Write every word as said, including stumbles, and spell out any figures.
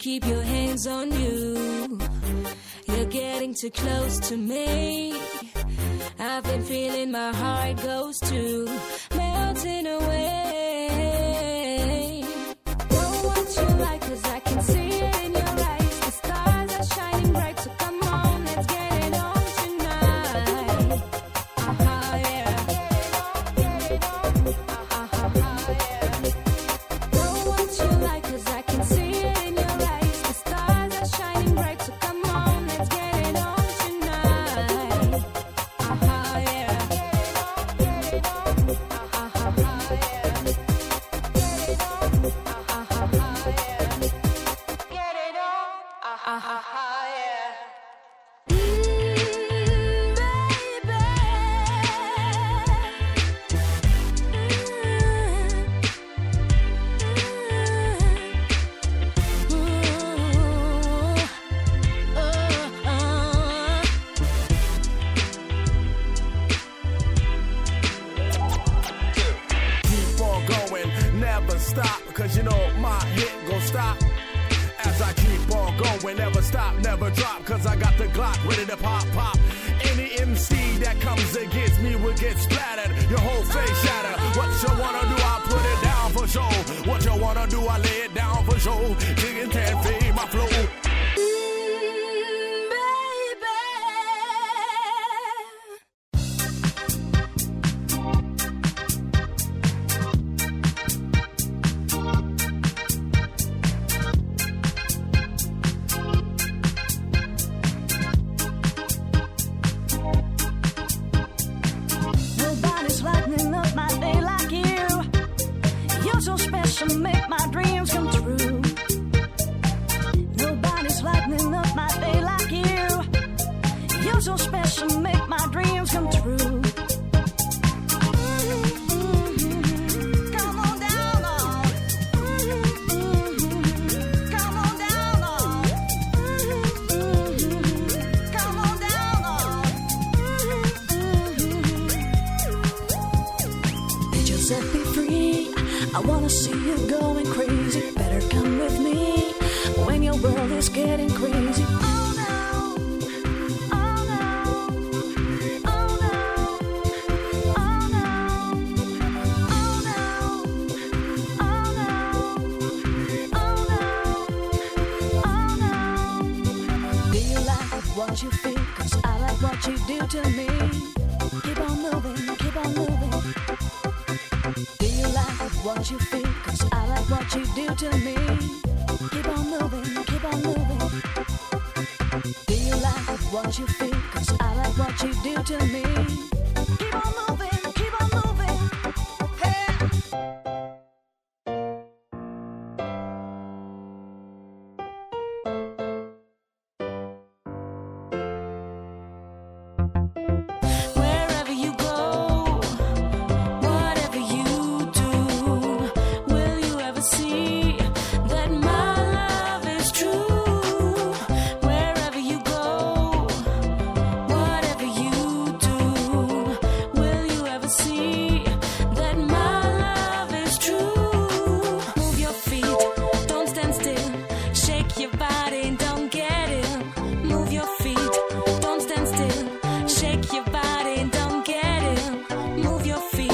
keep your hands on you. You're getting too close to me. I've been feeling my heart goes to melting away. Know what you like, cause I can see it in your eyes. The stars are shining bright, so come on, let's get it on tonight. Uh-huh, yeah. Get it on, get it on. Uh-huh, yeah. Know what you like, cause I can see it in your eyes. The stars are shining bright, so come on, let's get it on tonight. Uh-huh, yeah. Get it on, get it on. Uh-huh, yeah. Get it on, uh-huh, yeah. Get it on, uh-huh, yeah. Keep on going, never stop, cause you know my hit gon' stop. As I keep on going, never stop, never drop, cause I got the Glock ready to pop, pop. Any M C that comes against me will get splattered, your whole face shatter. What you wanna do, I put it down for sure. What you wanna do, I lay it down for sure. Digging can't fade my flow. Nobody's lightening up my day like you. You're so special, make my dreams come true. Nobody's lightening up my day like you. You're so special, make my dreams come true. Come on down, oh. Come on down, oh. Come on down, oh. Let yourself be free. I wanna see you going crazy. Better come with me when your world is getting crazy. Oh no, oh no, oh no, oh no, oh no, oh no, oh no, oh no. Do you like what you feel? Cause I like what you do to me. Keep on moving, keep on moving. Do you like what you feel? Cause I like what you do to me. Keep on moving, keep on moving. Do you like what you feel? Cause I like what you do to me. Keep on moving, keep on moving. Hey. Wherever you go, whatever you do, will you ever see that my love is true? Wherever you go, whatever you do, will you ever see that my love is true? Move your feet, don't stand still, shake your body and don't get ill. Move your feet, don't stand still, shake your body and don't get ill. Move your feet.